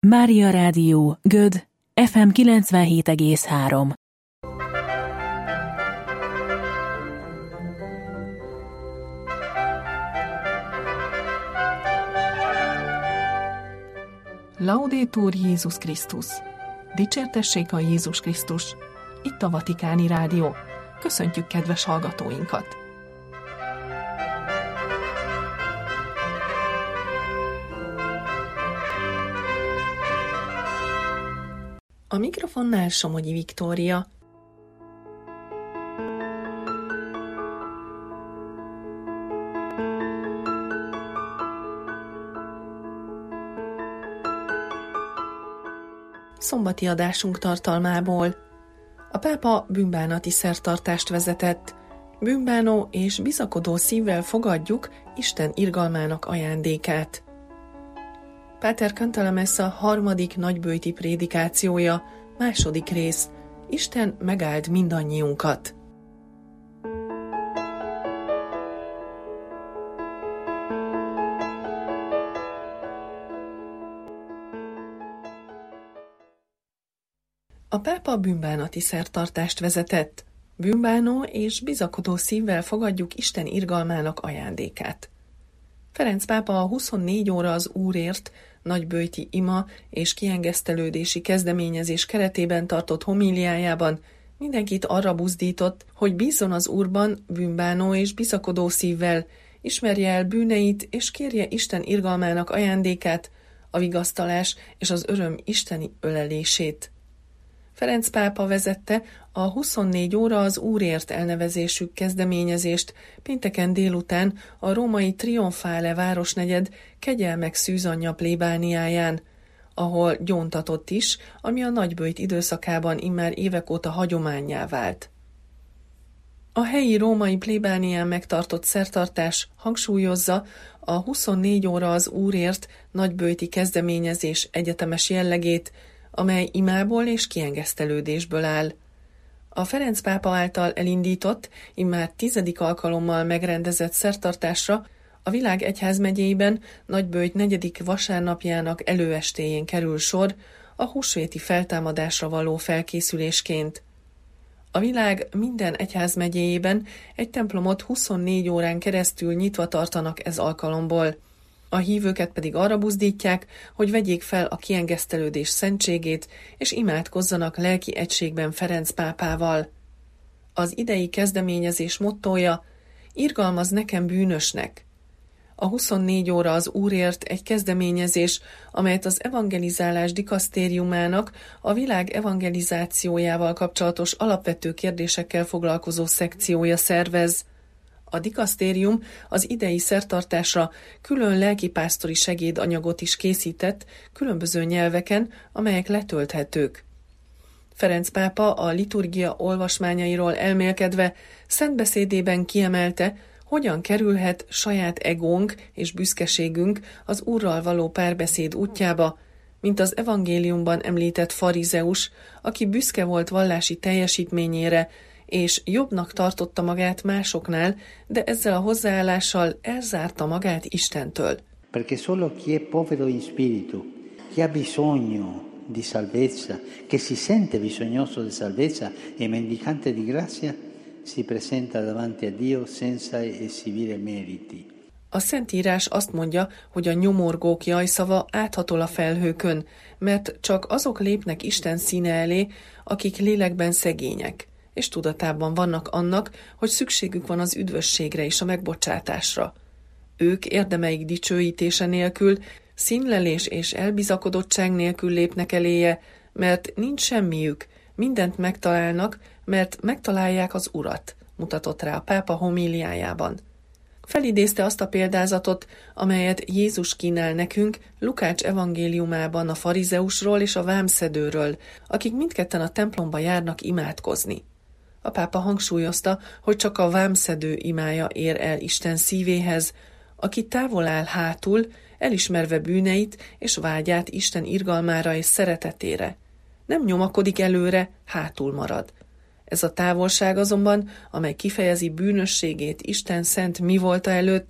Mária Rádió, Göd, FM 97,3. Laudetur Jézus Krisztus! Dicsértessék a Jézus Krisztus! Itt a Vatikáni Rádió. Köszöntjük kedves hallgatóinkat! A mikrofonnál Somogyi Viktória. Szombati adásunk tartalmából. A pápa bűnbánati szertartást vezetett. Bűnbánó és bizakodó szívvel fogadjuk Isten irgalmának ajándékát. Páter Cantalamessa harmadik nagyböjti prédikációja, második rész. Isten megáld mindannyiunkat. A pápa bűnbánati szertartást vezetett. Bűnbánó és bizakodó szívvel fogadjuk Isten irgalmának ajándékát. Ferenc pápa a 24 óra az Úrért nagyböjti ima és kiengesztelődési kezdeményezés keretében tartott homíliájában mindenkit arra buzdított, hogy bízzon az Úrban bűnbánó és bizakodó szívvel, ismerje el bűneit és kérje Isten irgalmának ajándékát, a vigasztalás és az öröm isteni ölelését. Ferenc pápa vezette a 24 óra az Úrért elnevezésű kezdeményezést pénteken délután a római Trionfale városnegyed Kegyelmek szűzanyja plébániáján, ahol gyóntatott is, ami a nagyböjt időszakában immár évek óta hagyománnyá vált. A helyi római plébánián megtartott szertartás hangsúlyozza a 24 óra az Úrért nagyböjti kezdeményezés egyetemes jellegét, amely imából és kiengesztelődésből áll. A Ferenc pápa által elindított, immár 10. alkalommal megrendezett szertartásra a világ egyházmegyéiben nagyböjt 4. vasárnapjának előestéjén kerül sor a húsvéti feltámadásra való felkészülésként. A világ minden egyházmegyéjében egy templomot 24 órán keresztül nyitva tartanak ez alkalomból. A hívőket pedig arra buzdítják, hogy vegyék fel a kiengesztelődés szentségét, és imádkozzanak lelki egységben Ferenc pápával. Az idei kezdeményezés mottója: irgalmaz nekem bűnösnek. A 24 óra az Úrért egy kezdeményezés, amelyet az evangelizálás dikasztériumának a világ evangelizációjával kapcsolatos alapvető kérdésekkel foglalkozó szekciója szervez. A dikasztérium az idei szertartásra külön lelkipásztori segédanyagot is készített különböző nyelveken, amelyek letölthetők. Ferenc pápa a liturgia olvasmányairól elmélkedve szentbeszédében kiemelte, hogyan kerülhet saját egónk és büszkeségünk az Úrral való párbeszéd útjába, mint az evangéliumban említett farizeus, aki büszke volt vallási teljesítményére, és jobbnak tartotta magát másoknál, de ezzel a hozzáállással elzárta magát Istentől. Perché solo chi è povero in spirito, chi ha bisogno di salvezza, che si sente bisognoso di salvezza e mendicante di grazia, si presenta davanti a Dio senza esibire meriti. A Szentírás azt mondja, hogy a nyomorgók jajszava áthatol a felhőkön, mert csak azok lépnek Isten színe elé, akik lélekben szegények, és tudatában vannak annak, hogy szükségük van az üdvösségre és a megbocsátásra. Ők érdemeik dicsőítése nélkül, színlelés és elbizakodottság nélkül lépnek eléje, mert nincs semmiük, mindent megtalálnak, mert megtalálják az Urat, mutatott rá a pápa homíliájában. Felidézte azt a példázatot, amelyet Jézus kínál nekünk Lukács evangéliumában a farizeusról és a vámszedőről, akik mindketten a templomba járnak imádkozni. A pápa hangsúlyozta, hogy csak a vámszedő imája ér el Isten szívéhez, aki távol áll hátul, elismerve bűneit és vágyát Isten irgalmára és szeretetére. Nem nyomakodik előre, hátul marad. Ez a távolság azonban, amely kifejezi bűnösségét Isten szent mivolta előtt,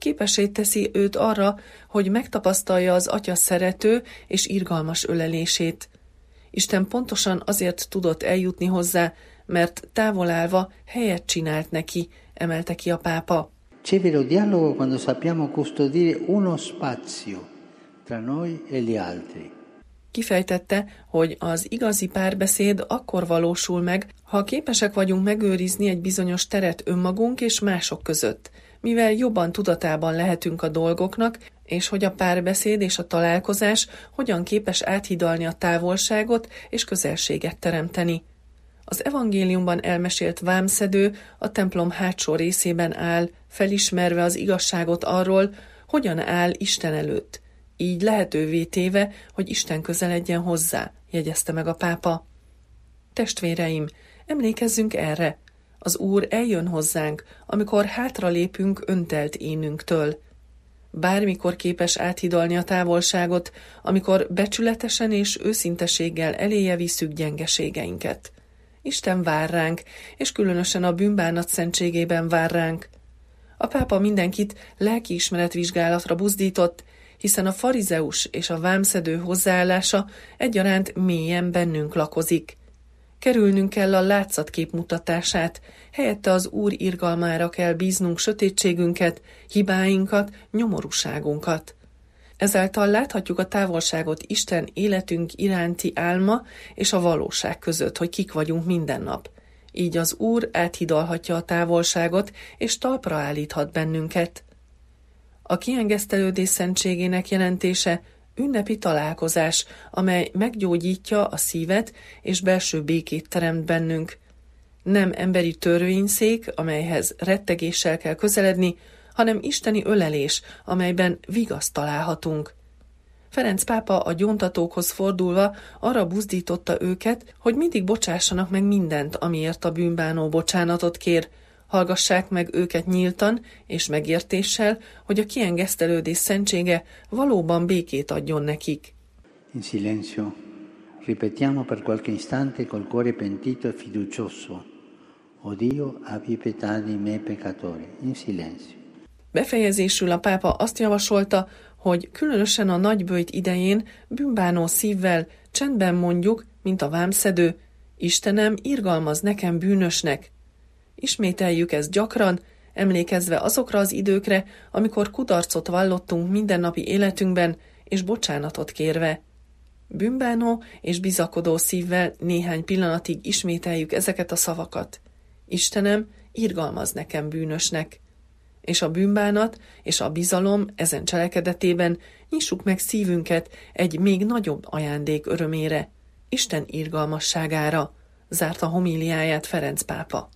képessé teszi őt arra, hogy megtapasztalja az Atya szerető és irgalmas ölelését. Isten pontosan azért tudott eljutni hozzá, mert távol állva helyet csinált neki, emelte ki a pápa. C'è vero dialogo quando sappiamo custodire uno spazio tra noi e gli altri. Kifejtette, hogy az igazi párbeszéd akkor valósul meg, ha képesek vagyunk megőrizni egy bizonyos teret önmagunk és mások között, mivel jobban tudatában lehetünk a dolgoknak, és hogy a párbeszéd és a találkozás hogyan képes áthidalni a távolságot és közelséget teremteni. Az evangéliumban elmesélt vámszedő a templom hátsó részében áll, felismerve az igazságot arról, hogyan áll Isten előtt, így lehetővé téve, hogy Isten közeledjen hozzá, jegyezte meg a pápa. Testvéreim, emlékezzünk erre! Az Úr eljön hozzánk, amikor hátralépünk öntelt énünktől. Bármikor képes áthidalni a távolságot, amikor becsületesen és őszinteséggel eléje visszük gyengeségeinket. Isten vár ránk, és különösen a bűnbánat szentségében vár ránk. A pápa mindenkit lelkiismeretvizsgálatra buzdított, hiszen a farizeus és a vámszedő hozzáállása egyaránt mélyen bennünk lakozik. Kerülnünk kell a látszatkép mutatását, helyette az Úr irgalmára kell bíznunk sötétségünket, hibáinkat, nyomorúságunkat. Ezáltal láthatjuk a távolságot Isten életünk iránti álma és a valóság között, hogy kik vagyunk minden nap. Így az Úr áthidalhatja a távolságot, és talpra állíthat bennünket. A kiengesztelődés szentségének jelentése ünnepi találkozás, amely meggyógyítja a szívet és belső békét teremt bennünk. Nem emberi törvényszék, amelyhez rettegéssel kell közeledni, hanem isteni ölelés, amelyben vigaszt találhatunk. Ferenc pápa a gyóntatókhoz fordulva arra buzdította őket, hogy mindig bocsássanak meg mindent, amiért a bűnbánó bocsánatot kér, hallgassák meg őket nyíltan és megértéssel, hogy a kiengesztelődés szentsége valóban békét adjon nekik. In silenzio, ripetiamo per qualche istante col cuore pentito e fiducioso. O Dio, abbi pietà di me peccatore. In silenzio. Befejezésül a pápa azt javasolta, hogy különösen a nagyböjt idején bűnbánó szívvel csendben mondjuk, mint a vámszedő, Istenem, irgalmaz nekem bűnösnek. Ismételjük ezt gyakran, emlékezve azokra az időkre, amikor kudarcot vallottunk mindennapi életünkben, és bocsánatot kérve. Bűnbánó és bizakodó szívvel néhány pillanatig ismételjük ezeket a szavakat. Istenem, irgalmaz nekem bűnösnek. És a bűnbánat és a bizalom ezen cselekedetében nyissuk meg szívünket egy még nagyobb ajándék örömére, Isten irgalmasságára, zárta homíliáját Ferenc pápa.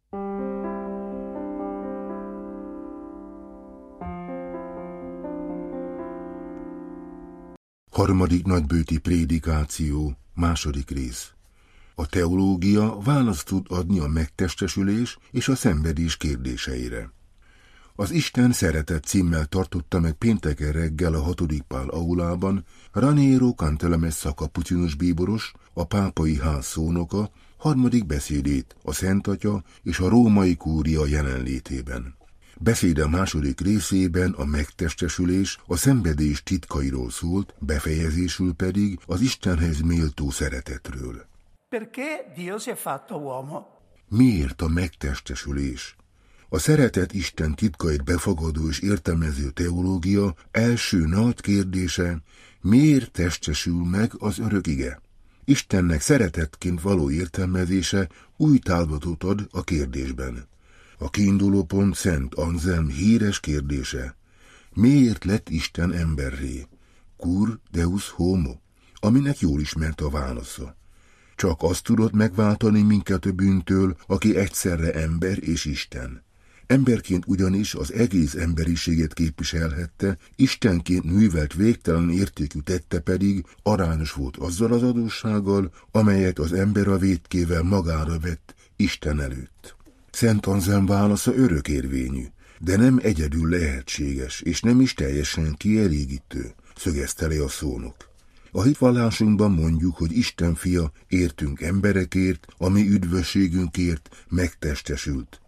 Harmadik nagybőti prédikáció, második rész. A teológia választ tud adni a megtestesülés és a szenvedés kérdéseire. Az Isten szeretet címmel tartotta meg pénteken reggel a 6. Pál aulában Raniero Cantalamessa kapucinus bíboros, a pápai ház szónoka, harmadik beszédét a Szent Atya és a római kúria jelenlétében. Beszéde második részében a megtestesülés, a szenvedés titkairól szólt, befejezésül pedig az Istenhez méltó szeretetről. Perché Dio si è fatto uomo? Miért a megtestesülés? A szeretet Isten titkait befogadó és értelmező teológia első nagy kérdése, miért testesül meg az örök ige? Istennek szeretetként való értelmezése új távlatot ad a kérdésben. A kiinduló pont Szent Anzelm híres kérdése, miért lett Isten emberré? Cur Deus homo, aminek jól ismert a válasza. Csak azt tudott megváltani minket a bűntől, aki egyszerre ember és Isten. Emberként ugyanis az egész emberiséget képviselhette, Istenként művelt végtelen értékű tette pedig arányos volt azzal az adóssággal, amelyet az ember a vétkével magára vett Isten előtt. Szent Anzelm válasza örökérvényű, de nem egyedül lehetséges, és nem is teljesen kielégítő, szögezte le a szónok. A hitvallásunkban mondjuk, hogy Isten fia értünk emberekért, ami üdvösségünkért megtestesült.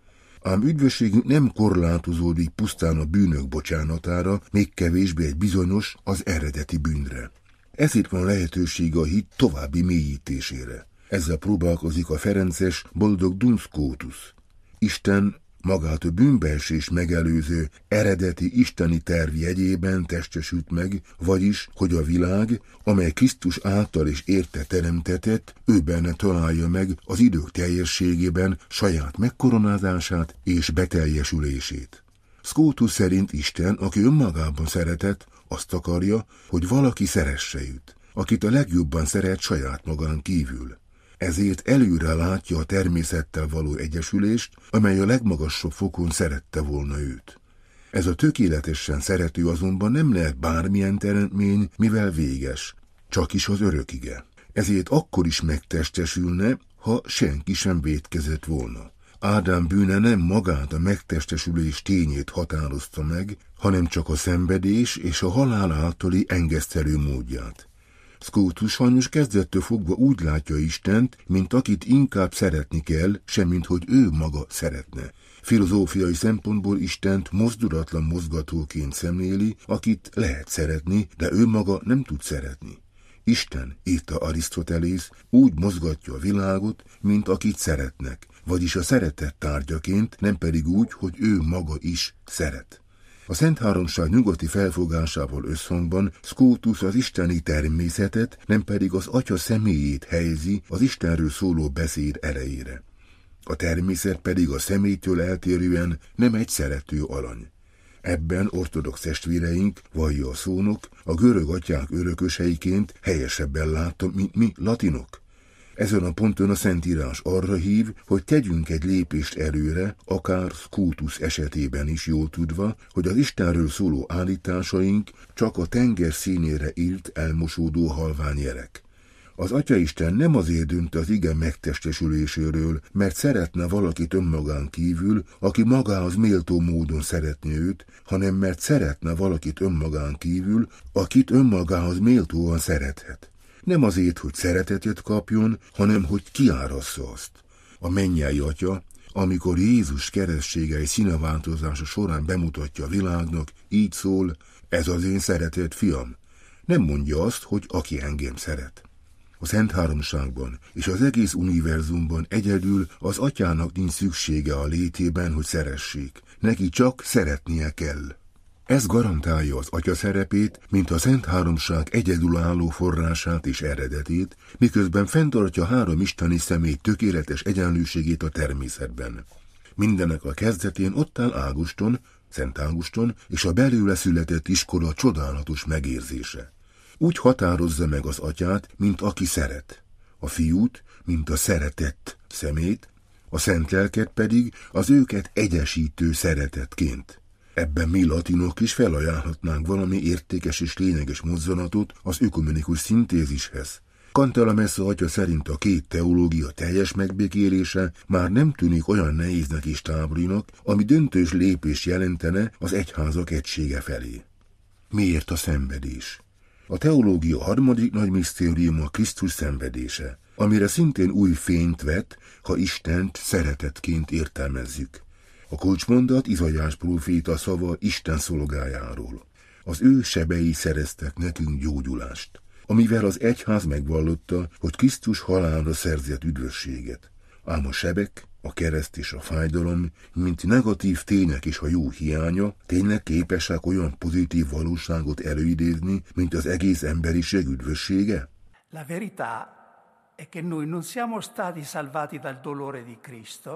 Ám üdvösségünk nem korlátozódik pusztán a bűnök bocsánatára, még kevésbé egy bizonyos, az eredeti bűnre. Ezért van lehetőség a hit további mélyítésére. Ezzel próbálkozik a ferences boldog Duns Scotus. Isten magát a bűnbeesés megelőző eredeti isteni terv jegyében testesült meg, vagyis, hogy a világ, amely Krisztus által és érte teremtetett, ő benne találja meg az idők teljességében saját megkoronázását és beteljesülését. Scotus szerint Isten, aki önmagában szeretett, azt akarja, hogy valaki szeresse őt, akit a legjobban szeret saját magán kívül. Ezért előre látja a természettel való egyesülést, amely a legmagasabb fokon szerette volna őt. Ez a tökéletesen szerető azonban nem lehet bármilyen teremtmény, mivel véges, csak is az örökige. Ezért akkor is megtestesülne, ha senki sem vétkezett volna. Ádám bűne nem magát a megtestesülés tényét határozta meg, hanem csak a szenvedés és a halál általi engesztelő módját. Scotus sajnos kezdettől fogva úgy látja Istent, mint akit inkább szeretni kell, semmint hogy ő maga szeretne. Filozófiai szempontból Istent mozdulatlan mozgatóként szemléli, akit lehet szeretni, de ő maga nem tud szeretni. Isten, írta Arisztotelész, úgy mozgatja a világot, mint akit szeretnek, vagyis a szeretet tárgyaként, nem pedig úgy, hogy ő maga is szeret. A Szent Háromság nyugati felfogásával összhangban Scotus az isteni természetet, nem pedig az Atya személyét helyezi az Istenről szóló beszéd elejére. A természet pedig a személytől eltérően nem egy szerető alany. Ebben ortodox testvéreink, vallja a szónok, a görög atyák örököseiként helyesebben látta, mint mi latinok. Ezen a ponton a Szentírás arra hív, hogy tegyünk egy lépést előre, akár Scotus esetében is jól tudva, hogy az Istenről szóló állításaink csak a tenger színére írt elmosódó halványjelek. Az Atyaisten nem azért dönt az ige megtestesüléséről, mert szeretne valakit önmagán kívül, aki magához méltó módon szeretné őt, hanem mert szeretne valakit önmagán kívül, akit önmagához méltóan szerethet. Nem azért, hogy szeretetet kapjon, hanem hogy kiárassza azt. A mennyei Atya, amikor Jézus keresztségei színeváltozása során bemutatja a világnak, így szól, ez az én szeretett fiam. Nem mondja azt, hogy aki engem szeret. A Szent Háromságban és az egész univerzumban egyedül az Atyának nincs szüksége a létében, hogy szeressék. Neki csak szeretnie kell. Ez garantálja az Atya szerepét, mint a Szent Háromság egyedülálló forrását és eredetét, miközben fenntartja három isteni személy tökéletes egyenlőségét a természetben. Mindenek a kezdetén ott áll Ágoston, Szent Ágoston és a belőle született iskola csodálatos megérzése. Úgy határozza meg az Atyát, mint aki szeret, a Fiút, mint a szeretett szemét, a Szent Lelket pedig az őket egyesítő szeretetként. Ebben mi latinok is felajánlhatnánk valami értékes és lényeges mozzanatot az ökumenikus szintézishez. Cantalamessa atya szerint a két teológia teljes megbékélése már nem tűnik olyan nehéznek és távolinak, ami döntős lépés jelentene az egyházak egysége felé. Miért a szenvedés? A teológia harmadik nagy misztériuma Krisztus szenvedése, amire szintén új fényt vet, ha Istent szeretetként értelmezzük. A kulcsmondat Izaiás próféta szava Isten szolgájáról. Az ő sebei szereztek nekünk gyógyulást, amivel az egyház megvallotta, hogy Krisztus halálra szerzett üdvösséget. Ám a sebek, a kereszt és a fájdalom, mint negatív tények és a jó hiánya, tényleg képesek olyan pozitív valóságot előidézni, mint az egész emberiség üdvössége? La verità è che noi non siamo stati salvati dal dolore di Cristo,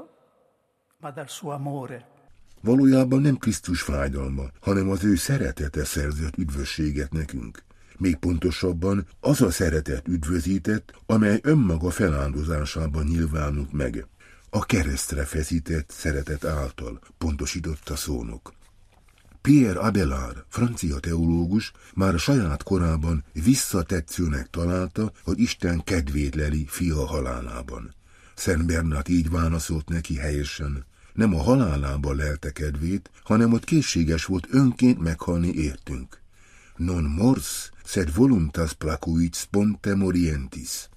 ma dal suo amore. Valójában nem Krisztus fájdalma, hanem az ő szeretete szerzett üdvösséget nekünk. Még pontosabban az a szeretet üdvözített, amely önmaga feláldozásában nyilvánult meg. A keresztre feszített szeretet által, pontosította szónok. Pierre Abelard, francia teológus, már a saját korában visszatetszőnek találta, hogy Isten kedvét leli fia halálában. Szent Bernát így válaszolt neki helyesen: nem a halálában lelte kedvét, hanem ott készséges volt önként meghalni értünk. Non mors, sed voluntas placuit sponte morientis.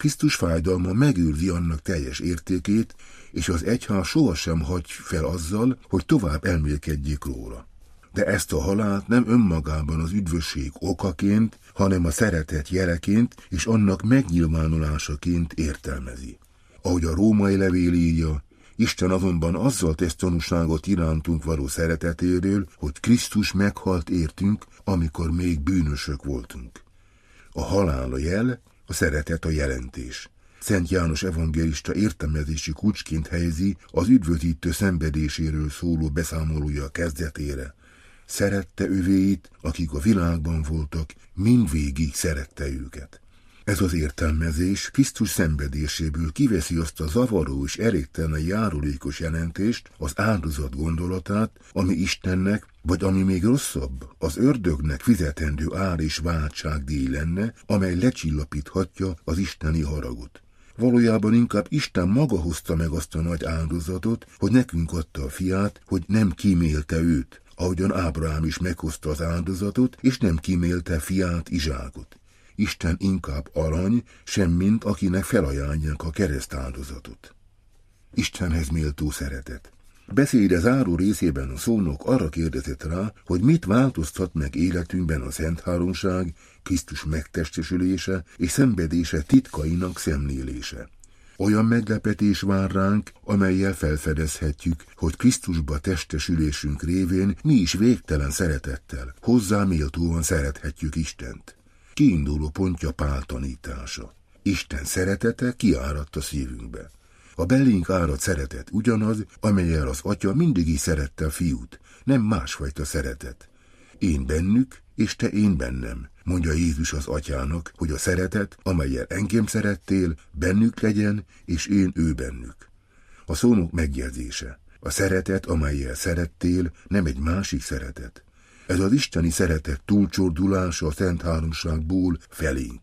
Krisztus fájdalma megőrzi annak teljes értékét, és az egyház sohasem hagy fel azzal, hogy tovább elmélkedjék róla. De ezt a halált nem önmagában az üdvösség okaként, hanem a szeretet jeleként és annak megnyilvánulásaként értelmezi. Ahogy a római levél írja, Isten azonban azzal tesz tanúságot irántunk való szeretetéről, hogy Krisztus meghalt értünk, amikor még bűnösök voltunk. A halál a jel, a szeretet a jelentés. Szent János evangélista értelmezési kulcsként helyezi az üdvözítő szenvedéséről szóló beszámolója kezdetére. Szerette övéit, akik a világban voltak, mindvégig szerette őket. Ez az értelmezés Krisztus szenvedéséből kiveszi azt a zavaró és elégtelen járulékos jelentést, az áldozat gondolatát, ami Istennek, vagy ami még rosszabb, az ördögnek fizetendő ár és váltságdíj lenne, amely lecsillapíthatja az isteni haragot. Valójában inkább Isten maga hozta meg azt a nagy áldozatot, hogy nekünk adta a fiát, hogy nem kímélte őt, ahogyan Ábrahám is meghozta az áldozatot, és nem kímélte fiát, Izsákot. Isten inkább arany, semmint akinek felajánlják a keresztáldozatot. Istenhez méltó szeretet. Beszéde záró részében a szónok arra kérdezett rá, hogy mit változtat meg életünkben a Szent Háromság, Krisztus megtestesülése és szenvedése titkainak szemlélése. Olyan meglepetés vár ránk, amellyel felfedezhetjük, hogy Krisztusba testesülésünk révén mi is végtelen szeretettel, hozzá méltóan szerethetjük Istent. Kiinduló pontja Pál tanítása. Isten szeretete kiáradt a szívünkbe. A belénk áradt szeretet ugyanaz, amellyel az Atya mindig is szerette a fiút, nem másfajta szeretet. Én bennük, és te én bennem, mondja Jézus az Atyának, hogy a szeretet, amellyel engem szerettél, bennük legyen, és én ő bennük. A szónok megjegyzése. A szeretet, amellyel szerettél, nem egy másik szeretet. Ez az isteni szeretet túlcsordulása a Szent Háromságból felénk.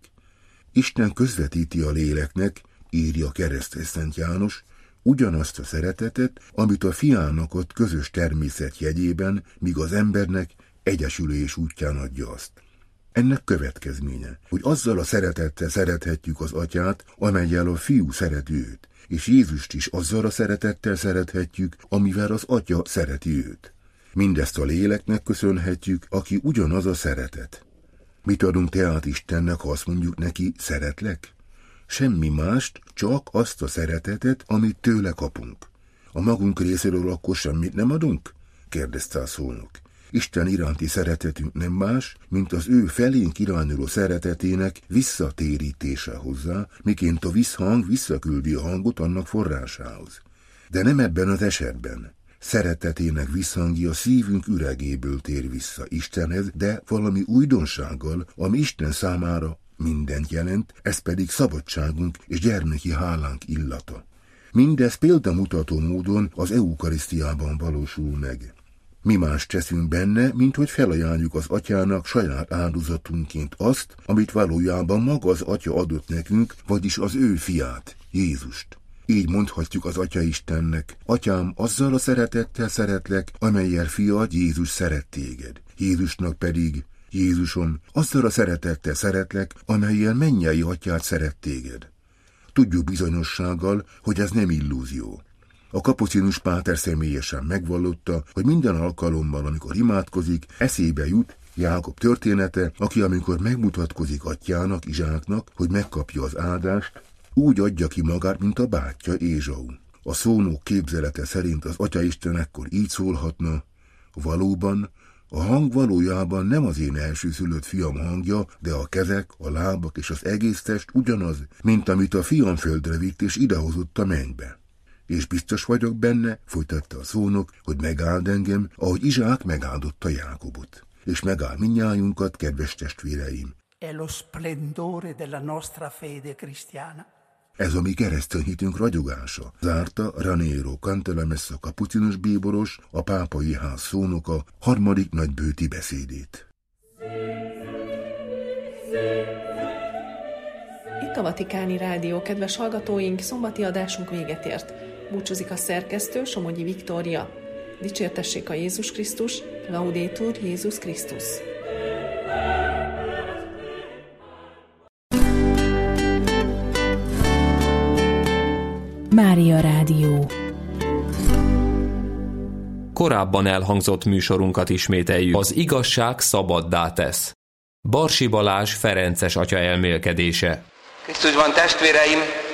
Isten közvetíti a léleknek, írja keresztes Szent János, ugyanazt a szeretetet, amit a fiának ad közös természet jegyében, míg az embernek egyesülés útján adja azt. Ennek következménye, hogy azzal a szeretettel szerethetjük az Atyát, amellyel a fiú szereti őt, és Jézust is azzal a szeretettel szerethetjük, amivel az Atya szereti őt. Mindezt a léleknek köszönhetjük, aki ugyanaz a szeretet. Mit adunk tehát Istennek, ha azt mondjuk neki, szeretlek? Semmi mást, csak azt a szeretetet, amit tőle kapunk. A magunk részéről akkor semmit nem adunk? Kérdezte a szónok. Isten iránti szeretetünk nem más, mint az ő felénk irányuló szeretetének visszatérítése hozzá, miként a visszhang visszaküldi a hangot annak forrásához. De nem ebben az esetben. Szeretetének visszhangja a szívünk üregéből tér vissza Istenhez, de valami újdonsággal, ami Isten számára mindent jelent, ez pedig szabadságunk és gyermeki hálánk illata. Mindez példamutató módon az eukarisztiában valósul meg. Mi más teszünk benne, mint hogy felajánljuk az Atyának saját áldozatunként azt, amit valójában maga az Atya adott nekünk, vagyis az ő fiát, Jézust. Így mondhatjuk az Atya Istennek, Atyám, azzal a szeretettel szeretlek, amellyel fiad Jézus szeret téged. Jézusnak pedig, Jézusom, azzal a szeretettel szeretlek, amellyel mennyei Atyát szeret téged. Tudjuk bizonyossággal, hogy ez nem illúzió. A kapucinus páter személyesen megvallotta, hogy minden alkalommal, amikor imádkozik, eszébe jut Jákob története, aki amikor megmutatkozik atyának, Izsáknak, hogy megkapja az áldást, úgy adja ki magát, mint a bátyja Ézsau. A szónok képzelete szerint az Atyaisten ekkor így szólhatna, valóban, a hang valójában nem az én elsőszülött fiam hangja, de a kezek, a lábak és az egész test ugyanaz, mint amit a fiam földre vitt és idehozott a mennybe. És biztos vagyok benne, folytatta a szónok, hogy megáld engem, ahogy Izsák megáldotta Jákobot. És megáll mindnyájunkat, kedves testvéreim. È lo splendore della nostra fede cristiana. Ez a mi keresztény hitünk ragyogása, zárta Raniero Cantalamessa kapucinus bíboros, a pápai ház szónoka harmadik nagybőti beszédét. Itt a Vatikáni Rádió, kedves hallgatóink, szombati adásunk véget ért. Búcsúzik a szerkesztő, Somogyi Viktória. Dicsértessék a Jézus Krisztus, Laudetur Jézus Krisztus. Mária Rádió. Korábban elhangzott műsorunkat ismételjük. Az igazság szabaddá tesz. Barsi Balázs ferences atya elmélkedése. Krisztusban, testvéreim,